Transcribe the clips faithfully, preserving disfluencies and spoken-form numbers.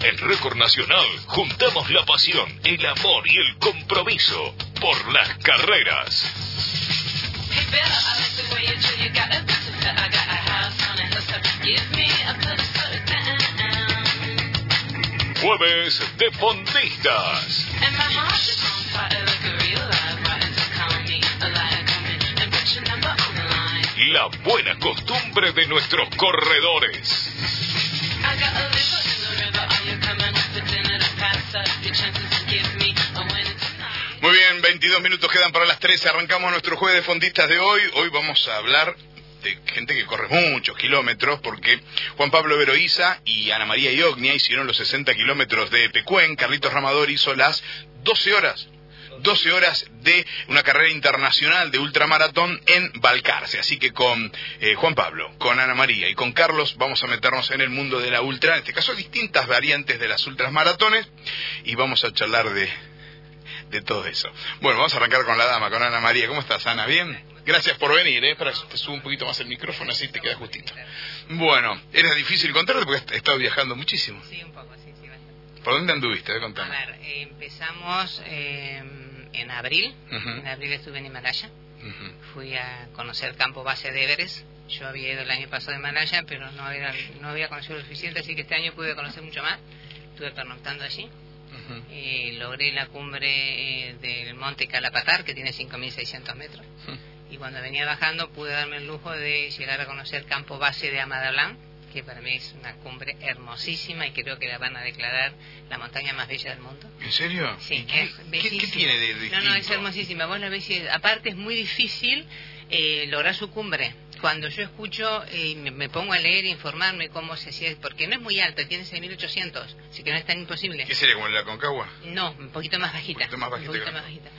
En Récord Nacional juntamos la pasión, el amor y el compromiso por las carreras. Jueves de Fondistas. La buena costumbre de nuestros corredores. Muy bien, veintidós minutos quedan para las trece. Arrancamos nuestro jueves de fondistas de hoy. Hoy vamos a hablar de gente que corre muchos kilómetros, porque Juan Pablo Veroiza y Ana María Iognia hicieron los sesenta kilómetros de Pecuén. Carlitos Ramador hizo las doce horas. doce horas de una carrera internacional de ultramaratón en Balcarce. Así que con eh, Juan Pablo, con Ana María y con Carlos vamos a meternos en el mundo de la ultra, en este caso distintas variantes de las ultramaratones, y vamos a charlar de, de todo eso. Bueno, vamos a arrancar con la dama, con Ana María. ¿Cómo estás, Ana? ¿Bien? Gracias por venir, ¿eh? Para que te subo un poquito más el micrófono, así te queda justito. Bueno, era difícil contarte porque he estado viajando muchísimo. Sí, un poco, sí, sí, bastante. ¿Por dónde anduviste? Eh, contame. A ver, eh, empezamos... Eh... en abril, uh-huh. en abril estuve en Himalaya, uh-huh. fui a conocer campo base de Everest. Yo había ido el año pasado a Himalaya, pero no había, no había conocido lo suficiente, así que este año pude conocer mucho más. Estuve pernoctando allí, uh-huh. eh, logré la cumbre eh, del monte Kalapatar, que tiene cinco mil seiscientos metros, uh-huh. y cuando venía bajando pude darme el lujo de llegar a conocer campo base de Amadablan, que para mí es una cumbre hermosísima y creo que la van a declarar la montaña más bella del mundo. ¿En serio? Sí, ¿Qué, es bellísima. ¿Qué, qué tiene de distinto? No, no, es hermosísima. Vos la ves y aparte es muy difícil eh, lograr su cumbre. Cuando yo escucho y eh, me, me pongo a leer e informarme cómo se hacía, porque no es muy alta, tiene seis mil ochocientos, así que no es tan imposible. ¿Qué sería, como la Concagua? No, un poquito más bajita. Un poquito más bajita. Un poquito más bajita.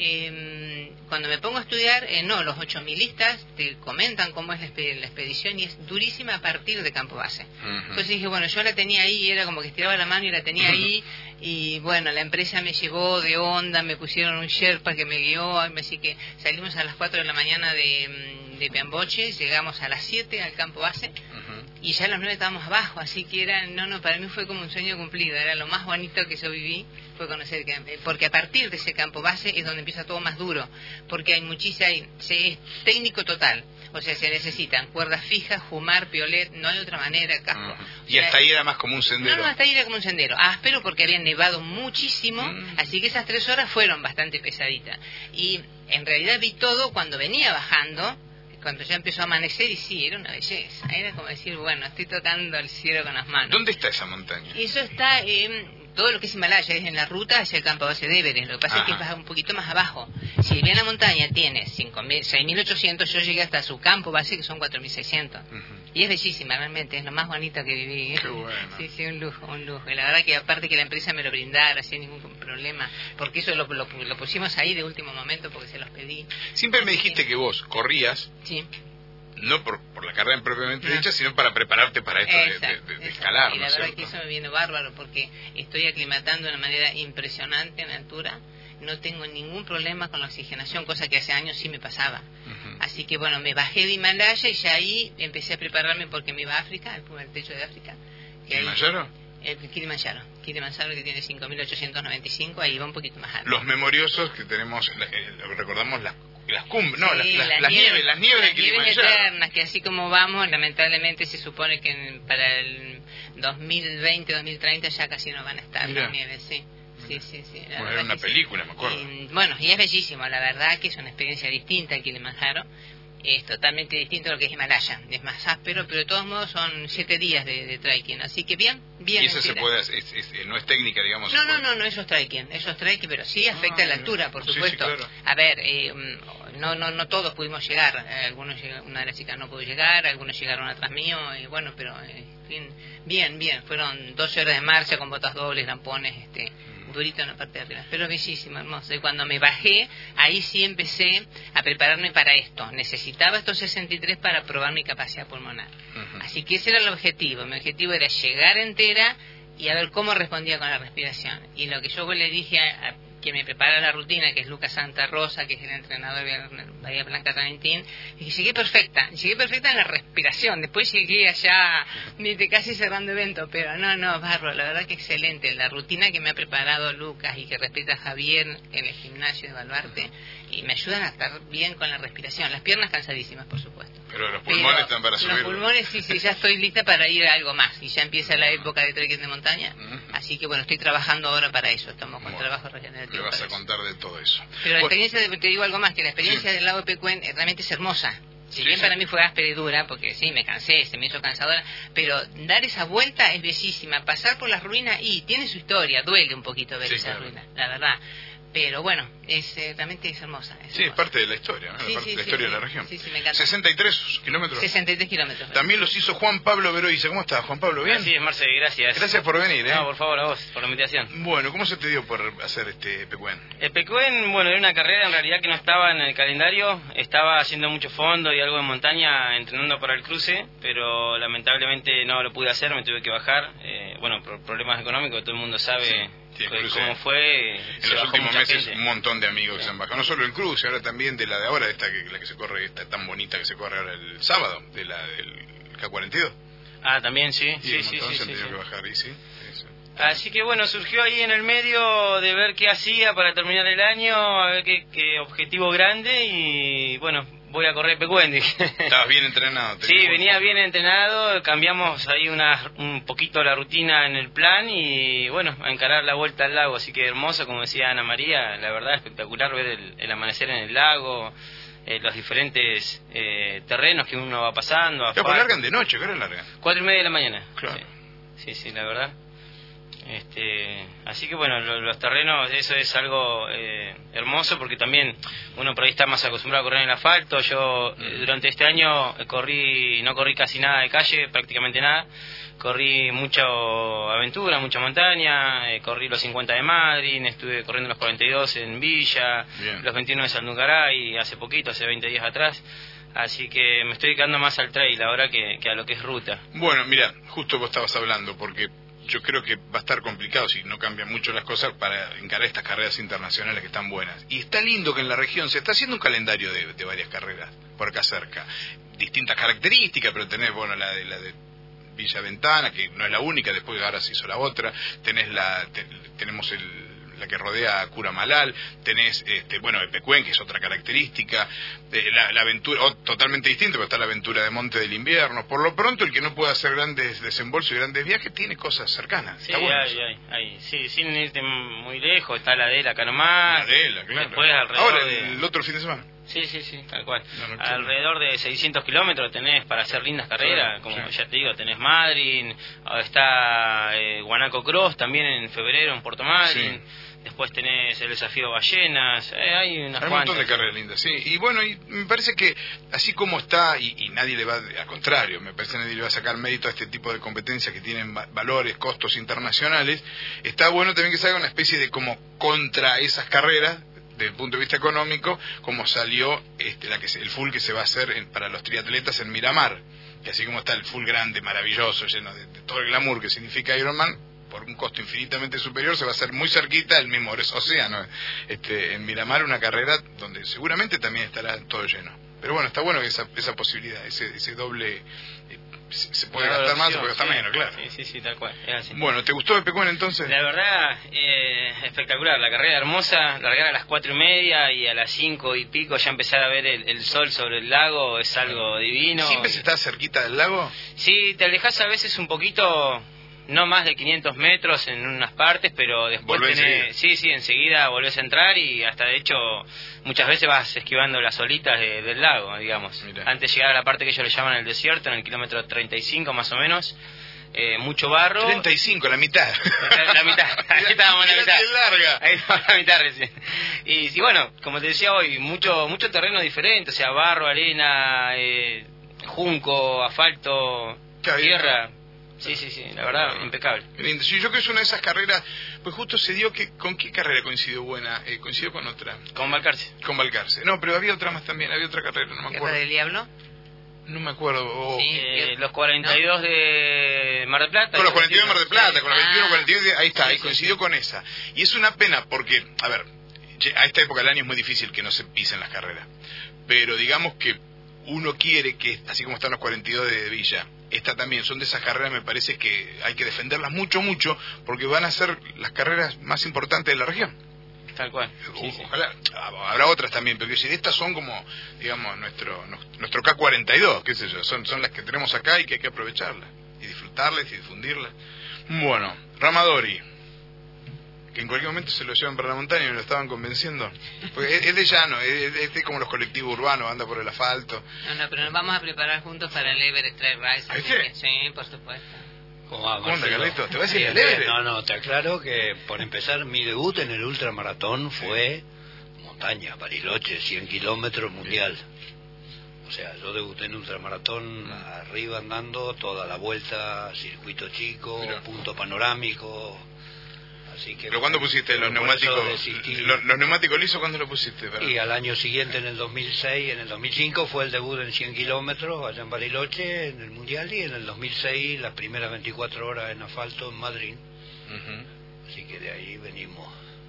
Eh, cuando me pongo a estudiar, eh, no, los ocho milistas te comentan cómo es la, exped- la expedición y es durísima a partir de campo base. Uh-huh. Entonces dije, bueno, yo la tenía ahí, era como que estiraba la mano y la tenía uh-huh. ahí, y bueno, la empresa me llevó de onda, me pusieron un Sherpa que me guió, así que salimos a las cuatro de la mañana de, de Piamboche, llegamos a las siete al campo base, uh-huh. y ya a las nueve estábamos abajo, así que era, no, no, para mí fue como un sueño cumplido, era lo más bonito que yo viví, fue conocer, porque a partir de ese campo base es donde empieza todo más duro, porque hay muchísima, se es técnico total, o sea, se necesitan cuerdas fijas, jumar, piolet, no hay otra manera, casco. Uh-huh. Y hasta ahí era más como un sendero. No, no, hasta ahí era como un sendero, áspero porque había nevado muchísimo, uh-huh. así que esas tres horas fueron bastante pesaditas, y en realidad vi todo cuando venía bajando, cuando ya empezó a amanecer, y sí, era una belleza, era como decir, bueno, estoy tocando el cielo con las manos. ¿Dónde está esa montaña? Eso está en todo lo que es Himalaya, es en la ruta hacia el campo base de Everest. Lo que pasa Ajá. es que es un poquito más abajo. Si bien la montaña tiene seis mil ochocientos, yo llegué hasta su campo base, que son cuatro mil seiscientos. Uh-huh. Y es bellísima, realmente, es lo más bonito que viví. Qué bueno. Sí, sí, un lujo, un lujo. Y la verdad que aparte que la empresa me lo brindara sin ningún problema, porque eso lo, lo, lo pusimos ahí de último momento porque se los pedí. Siempre me dijiste sí. que vos corrías. Sí. No por, por la carrera propiamente no. dicha, sino para prepararte para esto exacto, de, de, de escalar. Y la ¿no verdad cierto? que eso me viene bárbaro porque estoy aclimatando de una manera impresionante en altura. No tengo ningún problema con la oxigenación, cosa que hace años sí me pasaba. Uh-huh. Así que bueno, me bajé de Himalaya y ya ahí empecé a prepararme porque me iba a África, al techo de África. ¿Kilimanjaro? El Kilimanjaro. Kilimanjaro, que tiene cinco mil ochocientos noventa y cinco, ahí va un poquito más alto. Los memoriosos que tenemos, eh, recordamos las las cumbres, no, sí, las, las, las, las nieves, nieves, las nieves las de Kilimanjaro. Nieves eternas, que así como vamos, lamentablemente se supone que en, para el dos mil veinte, dos mil treinta ya casi no van a estar Mirá. las nieves, sí. Sí, sí, sí. Bueno, era una película, sí. me acuerdo. Y, bueno, y es bellísimo, la verdad que es una experiencia distinta el Kilimanjaro. Es totalmente distinto a lo que es Himalaya. Es más áspero, pero de todos modos son siete días de, de trekking. Así que bien, bien. ¿Y eso se puede hacer? Es, es, no es técnica, digamos? No, no, no, no, eso es trekking. Eso es trekking, pero sí afecta ah, la altura, por supuesto. Sí, sí, claro. A ver, eh, no, no, no todos pudimos llegar. Algunos, una de las chicas no pudo llegar, algunos llegaron atrás mío, y bueno, pero en fin, bien, bien. Fueron doce horas de marcha con botas dobles, lampones, este... durito en la parte de arriba, pero bellísimo, hermoso. Y cuando me bajé, ahí sí empecé a prepararme para esto. Necesitaba estos sesenta y tres para probar mi capacidad pulmonar. Uh-huh. Así que ese era el objetivo. Mi objetivo era llegar entera y a ver cómo respondía con la respiración. Y lo que yo le dije a, a, quien me prepara la rutina, que es Lucas Santa Rosa, que es el entrenador de Bahía Blanca Talentín, y llegué perfecta, llegué perfecta en la respiración, después llegué allá, viste, casi cerrando evento, pero no, no, bárbaro, la verdad que excelente, la rutina que me ha preparado Lucas y que respeta Javier en el gimnasio de Baluarte, y me ayudan a estar bien con la respiración, las piernas cansadísimas, por supuesto. Pero los pulmones Pero están para subir. Los pulmones, sí, sí, ya estoy lista para ir a algo más, y ya empieza la época de trekking de montaña, uh-huh. Así que bueno, estoy trabajando ahora para eso, estamos con bueno, trabajo regenerativo. Le vas a eso. contar de todo eso. Pero la bueno. experiencia, te digo algo más, que la experiencia sí. del lago de Pecuén realmente es hermosa. Si sí, bien sí. para mí fue áspera y dura, porque sí, me cansé, se me hizo cansadora, pero dar esa vuelta es bellísima. Pasar por las ruinas, y tiene su historia, duele un poquito ver sí, esas claro. ruinas, la verdad. Pero bueno, es eh, realmente es hermosa. Es sí, hermosa. es parte de la historia, ¿no? Sí, parte sí, de la sí, historia sí, de la región. Sí, sí, me encanta. sesenta y tres kilómetros. sesenta y tres kilómetros. También los hizo Juan Pablo Veroiza. ¿Cómo estás, Juan Pablo? ¿Bien? Sí, Marce, gracias. Gracias por venir, ¿eh? No, por favor, a vos, por la invitación. Bueno, ¿cómo se te dio por hacer este Pecuén? El Pecuén, bueno, era una carrera en realidad que no estaba en el calendario. Estaba haciendo mucho fondo y algo de montaña, entrenando para el cruce, pero lamentablemente no lo pude hacer, me tuve que bajar. Eh, bueno, por problemas económicos, todo el mundo sabe... Sí. Sí, cruce, como fue en los últimos meses gente. Un montón de amigos sí. que se han bajado, no solo el cruce, ahora también de la de ahora, esta que la que se corre, esta tan bonita que se corre ahora el sábado, de la del K cuarenta y dos. Ah, también sí, y sí, un sí, montón sí, se han sí, tenido sí. que bajar y sí, sí. Así que bueno, surgió ahí en el medio de ver qué hacía para terminar el año, a ver qué, qué objetivo grande, y bueno, voy a correr Pecuén. Estabas bien entrenado. Sí, venía bien entrenado, cambiamos ahí una, un poquito la rutina en el plan y bueno, a encarar la vuelta al lago, así que hermoso, como decía Ana María, la verdad espectacular ver el, el amanecer en el lago, eh, los diferentes eh, terrenos que uno va pasando. Pero pues largan de noche, ¿qué hora largan? Cuatro y media de la mañana. Claro. Sí, sí, sí, la verdad. Este, así que bueno, lo, los terrenos, eso es algo eh, hermoso, porque también uno por ahí está más acostumbrado a correr en el asfalto. Yo eh, durante este año corrí, no corrí casi nada de calle, prácticamente nada. Corrí mucha aventura, mucha montaña, eh, corrí los cincuenta de Madrid, estuve corriendo los cuarenta y dos en Villa, bien. Los veintiuno de Sandungaray hace poquito, hace veinte días atrás. Así que me estoy dedicando más al trail ahora que, que a lo que es ruta. Bueno, mira, justo vos estabas hablando, porque yo creo que va a estar complicado si no cambian mucho las cosas para encarar estas carreras internacionales que están buenas. Y está lindo que en la región se está haciendo un calendario de, de varias carreras por acá cerca. Distintas características, pero tenés, bueno, la de, la de Villa Ventana, que no es la única, después ahora se hizo la otra. Tenés la, te, tenemos el... la que rodea a Curamalal, tenés, este, bueno, el Pecuén, que es otra característica, eh, la, la aventura, oh, totalmente distinta, pero está la aventura de Monte del Invierno. Por lo pronto, el que no pueda hacer grandes desembolsos y grandes viajes, tiene cosas cercanas. Sí, está bueno hay, hay, hay, sí, sin irte muy lejos, está la Adela acá nomás. La Adela, claro. Después, alrededor ahora, de... el otro fin de semana. Sí, sí, sí, tal cual. No, no, alrededor de seiscientos kilómetros tenés para hacer lindas carreras, sí, como sí. ya te digo, tenés Madryn, está eh, Guanaco Cross también en febrero en Puerto Madryn. Sí. Después tenés el desafío Ballenas, eh, hay unas hay un cuantas. montón de carreras lindas, sí. Y bueno, y me parece que así como está, y, y nadie le va, al contrario, me parece que nadie le va a sacar mérito a este tipo de competencias que tienen va valores, costos internacionales, está bueno también que se haga una especie de como contra esas carreras, desde el punto de vista económico, como salió este, la que se, el full que se va a hacer en, para los triatletas en Miramar, que así como está el full grande, maravilloso, lleno de, de todo el glamour que significa Ironman, por un costo infinitamente superior, se va a hacer muy cerquita el mismo océano, este, en Miramar, una carrera donde seguramente también estará todo lleno. Pero bueno, está bueno esa, esa posibilidad, ese, ese doble, eh, se puede claro, gastar más, se sí, puede gastar sí, menos, claro. Sí, sí, sí, tal cual, es así. Bueno, ¿te gustó el Pecuén entonces? La verdad, eh, espectacular, la carrera hermosa, largar a las cuatro y media y a las cinco y pico ya empezar a ver el, el sol sobre el lago, es algo divino. ¿Siempre se está cerquita del lago? Sí, te alejas a veces un poquito... No más de quinientos metros en unas partes, pero después Volvés tenés... enseguida. Sí, sí, enseguida volvés a entrar y hasta de hecho muchas veces vas esquivando las olitas de, del lago, digamos. Mirá. Antes de llegar a la parte que ellos le llaman el desierto, en el kilómetro treinta y cinco más o menos, eh, mucho barro. treinta y cinco, la mitad. La, la mitad, ahí estábamos en la mitad. Qué larga. Ahí estábamos en la mitad recién. Y, y bueno, como te decía hoy, mucho mucho terreno diferente, o sea, barro, arena, eh, junco, asfalto, tierra... Sí, sí, sí, la verdad, bueno, impecable. Lindo. Sí, yo creo que es una de esas carreras, pues justo se dio que, ¿con qué carrera coincidió buena? Eh, coincidió con otra. Con Balcarce. Con Balcarce. No, pero había otra más también, había otra carrera, no me acuerdo. ¿Guerra del Diablo? No me acuerdo. O... Sí. Eh, los cuarenta y dos ¿no? de Mar del Plata. Con los cuarenta y dos de Mar del Plata, con los veintiuno, Ah. cuarenta y dos, ahí está, Sí, ahí sí, coincidió sí. con esa. Y es una pena porque, a ver, a esta época del año es muy difícil que no se pisen las carreras. Pero digamos que uno quiere que, así como están los cuarenta y dos de Villa, esta también, son de esas carreras, me parece que hay que defenderlas mucho, mucho, porque van a ser las carreras más importantes de la región. Tal cual. Sí, sí. Ojalá, habrá otras también, pero si estas son como, digamos, nuestro nuestro K cuarenta y dos, qué sé yo, son, son las que tenemos acá y que hay que aprovecharlas, y disfrutarlas y difundirlas. Bueno, Ramadori, que en cualquier momento se lo llevan para la montaña y me lo estaban convenciendo, porque es, es de llano, es, es de como los colectivos urbanos, anda por el asfalto. No, no, pero nos vamos a preparar juntos para el Everest Trail Race. ¿Ah, así sí? que- sí, por supuesto. ¿Cómo va, ¿Cómo anda, Marcelo? Carlito? ¿Te vas a ir al Bien, Everest? No, no, te aclaro que por empezar mi debut en el ultramaratón fue montaña, Bariloche, cien kilómetros mundial. O sea, yo debuté en ultramaratón arriba andando toda la vuelta, circuito chico, Mira. punto panorámico. Así que ¿Pero cuándo pusiste los por eso neumáticos? desistí. Los, los neumáticos lisos, ¿cuándo los pusiste? Para... Y al año siguiente, en el dos mil seis, en el dos mil cinco fue el debut en cien kilómetros allá en Bariloche, en el Mundial, y en el dos mil seis las primeras veinticuatro horas en asfalto en Madrid. Ujú. Así que de ahí venimos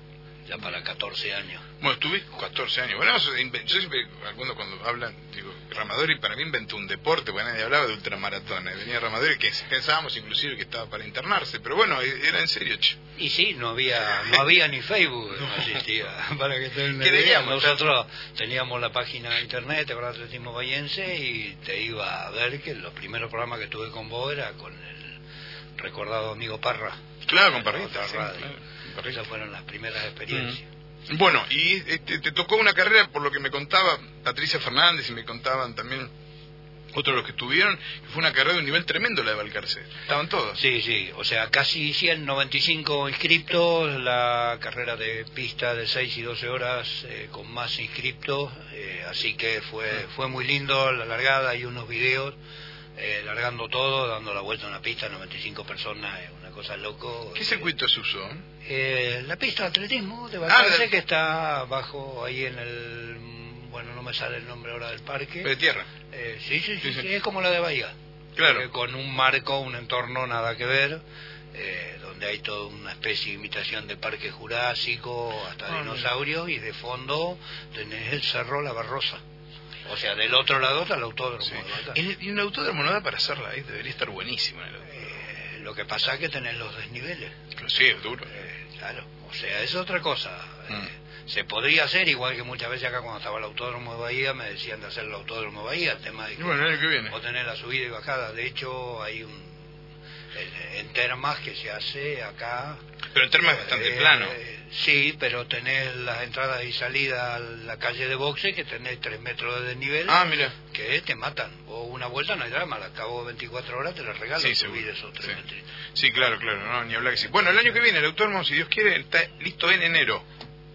ya para catorce años. Bueno, tuve catorce años. Bueno, eso, inve- yo siempre, cuando, cuando hablan, digo, Ramadori para mí inventó un deporte, porque nadie hablaba de ultramaratones. Venía Ramadori, que pensábamos inclusive que estaba para internarse, pero bueno, e- era en serio, che. Y sí, no había no había ni Facebook, no existía. Para que te una idea, Creíamos, nosotros teníamos la página de internet, de Atletismo Bahiense, y te iba a ver que los primeros programas que tuve con vos era con el recordado amigo Parra. Claro, con En Parrita, otra sí, radio. claro, con Parrita. Esas fueron las primeras experiencias. Bueno, y este, te tocó una carrera, por lo que me contaba Patricia Fernández y me contaban también otros de los que estuvieron, que fue una carrera de un nivel tremendo la de Balcarce. Estaban todos. Sí, sí, o sea, casi ciento noventa y cinco inscriptos, la carrera de pista de seis y doce horas eh, con más inscriptos, eh, así que fue fue muy lindo la largada, hay unos videos eh, largando todo, dando la vuelta a una pista, noventa y cinco personas, es una cosa loco. ¿Qué Eh, circuito se usó? eh, la pista de atletismo de Balcarce, Ah, de- que está abajo ahí en el, bueno, no me sale el nombre ahora del parque. De tierra. Eh, sí, sí, sí, Sí, sí. sí, es como la de Bahía. Claro. Eh, con un marco, un entorno nada que ver, eh, donde hay toda una especie de imitación de parque jurásico, hasta Ah, dinosaurios, y de fondo tenés el cerro La Barrosa. O sea, del otro lado está el autódromo. Sí. de Balcarce. En- Y un autódromo no da para hacerla ahí, debería estar buenísimo. en el autódromo. Eh, lo que pasa es que tenés los desniveles. Sí, es duro. Eh, claro, o sea, es otra cosa. Mm. Eh, se podría hacer, igual que muchas veces acá cuando estaba el autódromo de Bahía, me decían de hacer el autódromo de Bahía, el tema de Y que bueno, el año que viene. vos tenés la subida y bajada. De hecho, hay un en, en termas que se hace acá. Pero en termas es bastante Eh, plano. Sí, pero tenés las entradas y salidas a la calle de boxe, que tenés tres metros de desnivel, Ah, mira. que te matan. O una vuelta no hay drama, al cabo de veinticuatro horas te la regalo, Sí, subir seguro. esos tres Sí. metritos. Sí, claro, claro, no, ni hablar que sí. Bueno, el año que viene el autódromo, si Dios quiere, está listo en enero.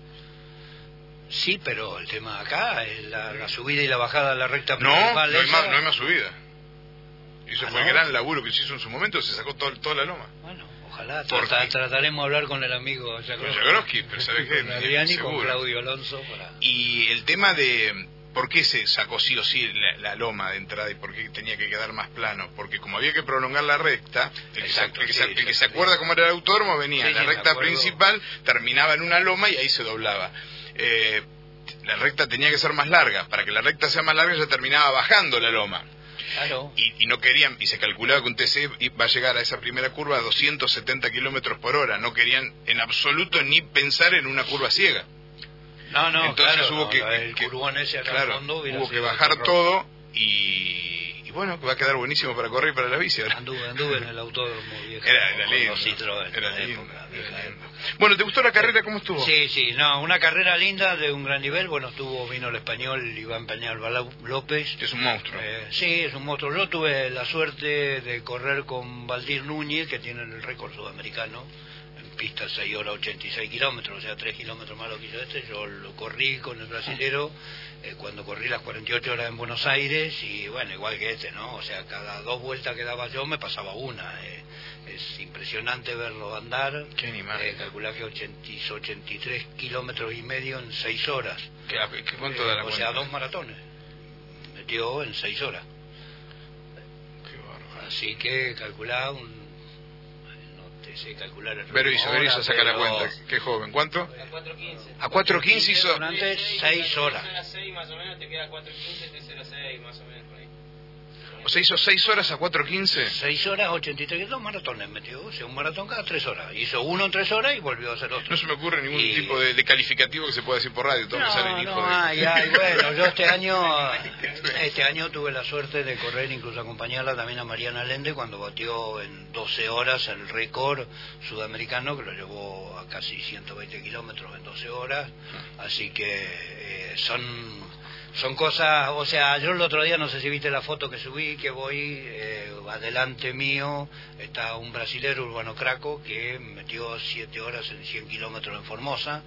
Sí, pero el tema acá es la, la subida y la bajada de la recta No, no principal. hay esa. más, no hay más subida. Y eso Ah, fue el ¿no? gran laburo que se hizo en su momento, se sacó todo, toda la loma. Bueno, ojalá. ¿Por Trata- qué? trataremos de hablar con el amigo Con Jagroski. Jagroski, pero ¿sabes qué? Con Adrián y con Seguro. Claudio Alonso. Para... Y el tema de por qué se sacó sí o sí la, la loma de entrada y por qué tenía que quedar más plano, porque como había que prolongar la recta, el, que, se, Exacto, el que sí, se- el que se exactamente. acuerda cómo era el autódromo venía Sí, en la sí, me recta acuerdo. principal, terminaba en una loma y ahí se doblaba. Eh, la recta tenía que ser más larga, para que la recta sea más larga se terminaba bajando la loma. Claro. Y, y no querían, y se calculaba que un T C iba a llegar a esa primera curva a doscientos setenta kilómetros por hora, no querían en absoluto ni pensar en una curva ciega. No, no, Entonces claro, hubo no, que, el que- curvón ese acá claro, al fondo hubiera hubo que sido bajar terror. todo y, y bueno, que va a quedar buenísimo para correr y para la bici. ahora. Anduve, anduve en el autódromo viejo. Era, era con lindo, los Citroën, era en la lindo, época, era vieja lindo. época. Bueno, ¿te gustó la carrera? ¿Cómo estuvo? Sí, sí, no, una carrera linda de un gran nivel. Bueno, estuvo, vino el español Iván Peñalba López. Es un monstruo. Eh, sí, es un monstruo. Yo tuve la suerte de correr con Valdir Núñez, que tiene el récord sudamericano, en pista seis horas ochenta y seis kilómetros, o sea, tres kilómetros más lo que hizo este. Yo lo corrí con el brasilero eh, cuando corrí las cuarenta y ocho horas en Buenos Aires, y bueno, igual que este, ¿no? O sea, cada dos vueltas que daba yo me pasaba una. Eh. Es impresionante verlo andar. Qué animal. Eh, calcular que ochenta, hizo ochenta y tres kilómetros y medio en seis horas. ¿Qué, qué- cuánto Eh, da la o cuenta? sea, dos maratones. Metió en seis horas. Así que calculá un... no te sé calcular el ritmo. Pero hizo, ahora, hizo sacar la pero- cuenta. Qué joven. ¿Cuánto? A cuatro quince. A cuatro quince hizo... Durante seis horas. A las seis más o menos, te queda cuatro quince, te hace las seis más o menos por ahí. O sea, hizo seis horas a cuatro quince. seis horas, ochenta y tres, dos maratones metió, o sea, un maratón cada tres horas. Hizo uno en tres horas y volvió a hacer otro. No se me ocurre ningún Y- tipo de, de calificativo que se pueda decir por radio. Todo me No, sale el hijo no de... hay, hay, bueno, yo este año, este año tuve la suerte de correr, incluso acompañarla también a Mariana Lende cuando batió en doce horas el récord sudamericano, que lo llevó a casi ciento veinte kilómetros en doce horas, así que eh, son... Son cosas, o sea, yo el otro día, no sé si viste la foto que subí, que voy, eh, adelante mío, está un brasilero, Urbano Craco, que metió siete horas en cien kilómetros en Formosa,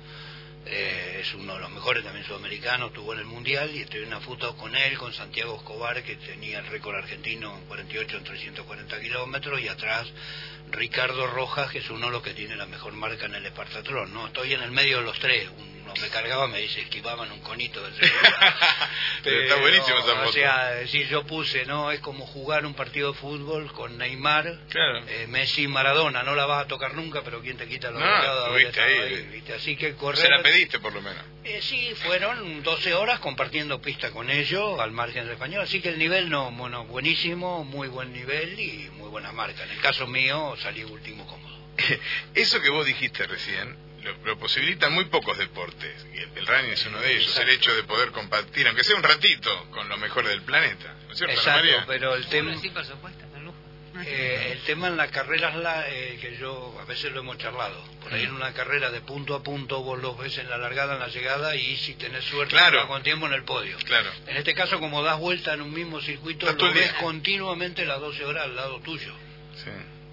eh, es uno de los mejores también sudamericanos, estuvo en el Mundial, y estoy en una foto con él, con Santiago Escobar, que tenía el récord argentino en cuarenta y ocho en trescientos cuarenta kilómetros, y atrás Ricardo Rojas, que es uno de los que tiene la mejor marca en el Espartatlón, ¿no? Estoy en el medio de los tres, uno me cargaba, me dice, esquivaban un conito del seguridad. Pero está buenísima esa foto. O sea, decir, yo puse, ¿no? Es como jugar un partido de fútbol con Neymar, Claro. eh, Messi y Maradona, no la vas a tocar nunca, pero ¿quién te quita la No, goleada? Hoy estuviste estaba ahí. ¿viste? Así que correr... Se la pediste por lo menos. Eh, sí, fueron doce horas compartiendo pista con ellos al margen del español, así que el nivel no, bueno, buenísimo, muy buen nivel y muy buena marca. En el caso mío salí último cómodo. Eso que vos dijiste recién lo, lo posibilitan muy pocos deportes, y el, el running es uno de ellos. Exacto. El hecho de poder compartir, aunque sea un ratito, con lo mejor del planeta, ¿no es cierto, Ana Exacto, María? pero el tema... Sí, por supuesto, con lujo. Eh, el tema en las carreras la, eh, que yo a veces lo hemos charlado, por ahí en una carrera de punto a punto vos los ves en la largada, en la llegada, y si tenés suerte Claro. vas con tiempo en el podio. Claro. En este caso, como das vuelta en un mismo circuito, Estás todo lo el ves día. continuamente las doce horas al lado tuyo. Sí,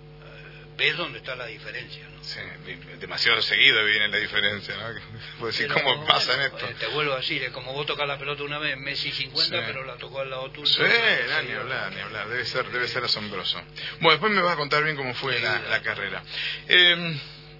Eh, ves dónde está la diferencia, ¿no? sí, demasiado seguido viene la diferencia, ¿no? Puedo decir, Pero, ¿cómo pasa en bueno, esto? eh, te vuelvo a decir, es como vos tocas la pelota una vez, Messi cincuenta, Sí. pero la tocó al lado tuyo. Sí, no, ni hablar, ni hablar, debe ser, debe ser asombroso. Bueno, después me vas a contar bien cómo fue la, la carrera. Eh,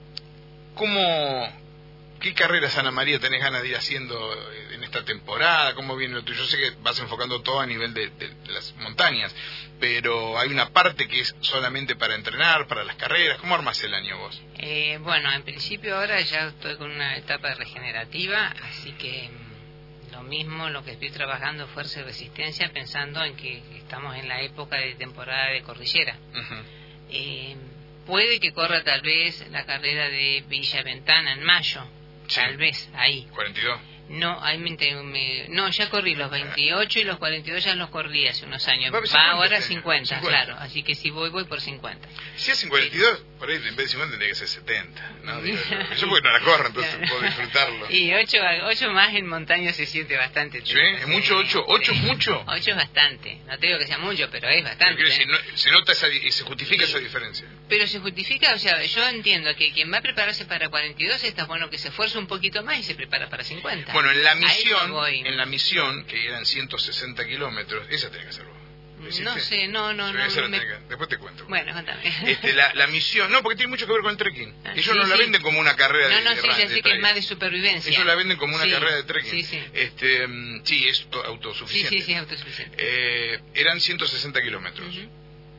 ¿Cómo, qué carreras, Ana María, tenés ganas de ir haciendo en esta temporada? ¿Cómo viene lo tuyo? Yo sé que vas enfocando todo a nivel de, de, de las montañas, pero hay una parte que es solamente para entrenar, para las carreras. ¿Cómo armas el año vos? Eh, bueno, en principio ahora ya estoy con una etapa regenerativa, así que mm, lo mismo, lo que estoy trabajando es fuerza y resistencia, pensando en que estamos en la época de temporada de cordillera. Uh-huh. Eh, puede que corra tal vez la carrera de Villa Ventana en mayo, Sí. tal vez, ahí. cuarenta y dos. No, ahí me, te- me- no, ya corrí los veintiocho y los cuarenta y dos ya los corrí hace unos años. Va a Va, cincuenta ahora este año, cincuenta, cincuenta. claro, así que si voy, voy por cincuenta. Si es cincuenta y dos, por ahí en vez de cincuenta tendría que ser setenta, ¿no? Digo yo. Yo porque no la corro, entonces puedo disfrutarlo. Y ocho, ocho más en montaña se siente bastante. ¿Sí? ¿Es mucho ocho? ¿Ocho es mucho? Ocho es bastante. No te digo que sea mucho, pero es Pero bastante. quiero ¿eh? decir, no- se nota esa, di- se justifica Sí. esa diferencia. Pero se justifica, o sea, yo entiendo que quien va a prepararse para cuarenta y dos está bueno que se esfuerce un poquito más y se prepara para cincuenta. Bueno, en la A eso misión, voy. en la misión, que eran ciento sesenta kilómetros, esa tenés que hacer vos. ¿Lo hiciste? No sé, no, no, Sí, no. esa la me- tenés que- Después te cuento. Bueno, contame. Este, la, la misión, no, porque tiene mucho que ver con el trekking. Ah, Ellos sí, no la sí. venden como una carrera No, de no, de sí, run- ya de sé que es trail. más de supervivencia. Ellos la venden como una Sí, carrera de trekking. Sí, sí. Este, mm, sí, es to- Sí, autosuficiente. sí, sí, es autosuficiente. Eh, eran ciento sesenta kilómetros. Ujú.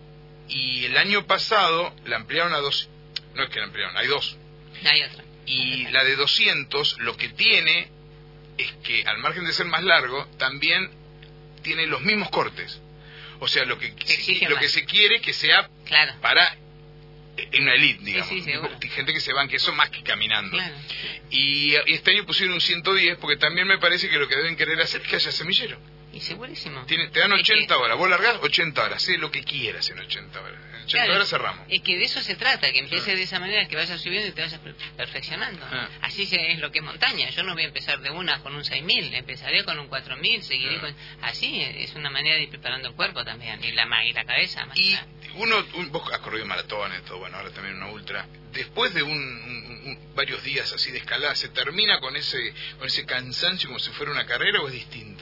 Y el año pasado la ampliaron a dos. No es que la ampliaron, hay dos. Hay otra. Y la de doscientos lo que tiene es que, al margen de ser más largo, también tiene los mismos cortes. O sea, lo que, exige lo más. que se quiere que sea Claro. para en una elite, digamos. Sí, sí, seguro. Gente que se van, que eso más que caminando. Claro. Y, y este año pusieron un ciento diez porque también me parece que lo que deben querer hacer es que haya semillero. Y segurísimo. Tiene- te dan Es que- ochenta horas, vos largás ochenta horas, sé lo que quieras en ochenta horas. En ochenta Claro, horas cerramos. Es que de eso se trata, que empieces Ah. de esa manera, que vayas subiendo y te vayas per- perfeccionando. Ah. Así se- es lo que es montaña. Yo no voy a empezar de una con un seis mil, empezaré con un cuatro mil, seguiré Ah. con... Así es una manera de ir preparando el cuerpo también, y la, ma- y la cabeza. Más Y que nada. uno, un- vos has corrido maratones, todo, bueno, ahora también una ultra. Después de un, un- un- varios días así de escalada, ¿se termina con ese con ese cansancio como si fuera una carrera o es distinto?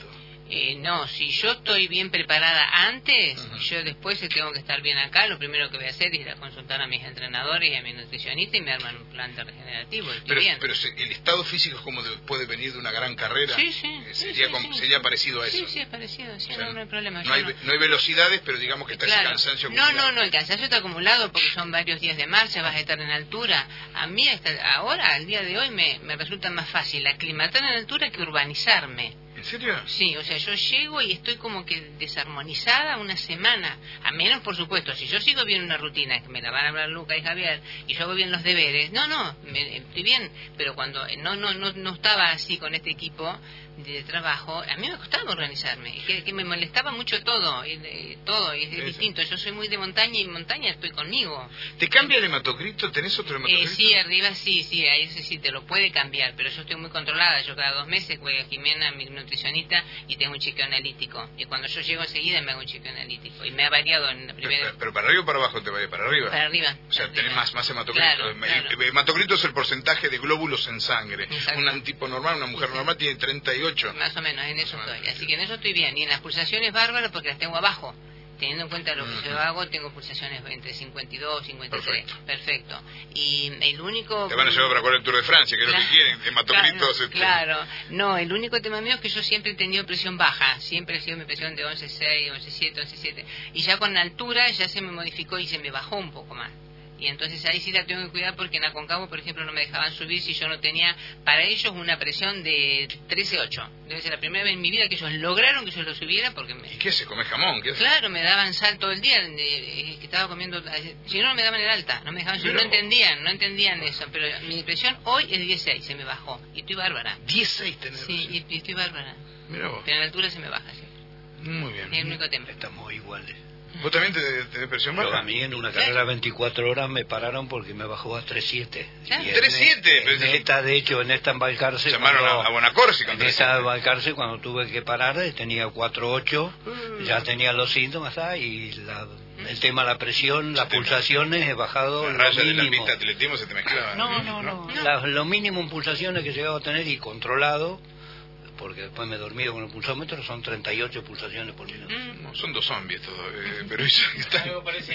Eh, no, si yo estoy bien preparada antes, uh-huh. yo después tengo que estar bien acá, lo primero que voy a hacer es ir a consultar a mis entrenadores y a mi nutricionista y me arman un plan de regenerativo. Estoy pero, bien. pero el estado físico es como de, puede venir de una gran carrera. Sí, sí. Eh, sí, sería, sí, com, sí. sería parecido a eso. Sí, sí, es parecido, sí, o sea, no, no hay problema. No hay, no. no hay velocidades, pero digamos que está claro. ese cansancio No, acumulado. no, no, el cansancio está acumulado porque son varios días de marcha, vas a estar en altura. A mí hasta ahora, al día de hoy, me, me resulta más fácil aclimatar en altura que urbanizarme. ¿En serio? Sí, o sea, yo llego y estoy como que desarmonizada una semana, a menos, por supuesto, si yo sigo bien una rutina, que me la van a hablar Luca y Javier, y yo hago bien los deberes, no, no, me, estoy bien, pero cuando no, no, no, no estaba así con este equipo de trabajo, a mí me costaba organizarme, que, que me molestaba mucho todo, y, y, todo, y es, es distinto, yo soy muy de montaña y en montaña estoy conmigo. ¿Te cambia el hematocrito? ¿Tenés otro hematocrito? Eh, sí, arriba sí, sí, ahí sí, sí, te lo puede cambiar, pero yo estoy muy controlada, yo cada dos meses voy a Jimena, mi nutricionista, y tengo un chequeo analítico, y cuando yo llego enseguida me hago un chequeo analítico, y me ha variado en la primera... Pero, pero para arriba o para abajo te va a ir, para arriba. Para arriba. O sea, para tenés arriba. más, más hematocrito. Claro, el, claro. el hematocrito es el porcentaje de glóbulos en sangre. Exacto. Un tipo normal, una mujer Exacto. normal tiene treinta y ocho. Más o menos, en eso estoy. Así que en eso estoy bien. Y en las pulsaciones bárbaras porque las tengo abajo. Teniendo en cuenta lo que uh-huh. yo hago, tengo pulsaciones entre cincuenta y dos y cincuenta y tres. Perfecto. Perfecto. Y el único... Te van a llevar para correr el Tour de Francia, que es claro, lo que quieren, hematocritos... Claro, este... claro. No, el único tema mío es que yo siempre he tenido presión baja. Siempre he sido mi presión de once seis, once siete, once siete. Y ya con la altura ya se me modificó y se me bajó un poco más. Y entonces ahí sí la tengo que cuidar porque en Aconcagua, por ejemplo, no me dejaban subir si yo no tenía para ellos una presión de trece ocho. Debe ser la primera vez en mi vida que ellos lograron que yo lo subiera porque me... ¿Y qué se come jamón? ¿Qué claro, me daban sal todo el día, eh, que estaba comiendo... Si no, no me daban el alta, no me dejaban subir, pero... no entendían, no entendían eso. Pero mi presión hoy es dieciséis, se me bajó. Y estoy bárbara. ¿dieciséis tenés? Sí, y, y estoy bárbara. Mira vos. Pero en la altura se me baja siempre. Muy bien. Es el único tema. Estamos iguales. ¿Vos también tenés, tenés presión baja? Yo a mí en una carrera veinticuatro horas me pararon porque me bajó a tres siete. ¿tres siete? En esta, de hecho, en esta embarcarse... Llamaron cuando, a Bonacorsi. En esta embarcarse, cuando tuve que parar, tenía cuatro ocho, uh, ya tenía los síntomas, ¿ah? Y la, el tema de la presión, las pulsaciones, he bajado la raya lo mínimo. De la pista de atletismo se te mezclaba. No, no, no. no. La, lo mínimo en pulsaciones que llegaba a tener y controlado... porque después me he dormido con el pulsómetro, son treinta y ocho pulsaciones por minuto. Mm, no, son dos zombies todos, eh, pero ellos están...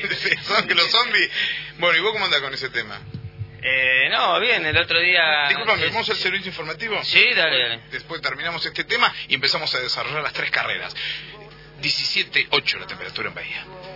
son que los zombies... Bueno, ¿y vos cómo andás con ese tema? Eh, no, bien, el otro día... Disculpame, ¿vamos al servicio informativo? Sí, dale, dale. Después terminamos este tema y empezamos a desarrollar las tres carreras. diecisiete ocho la temperatura en Bahía.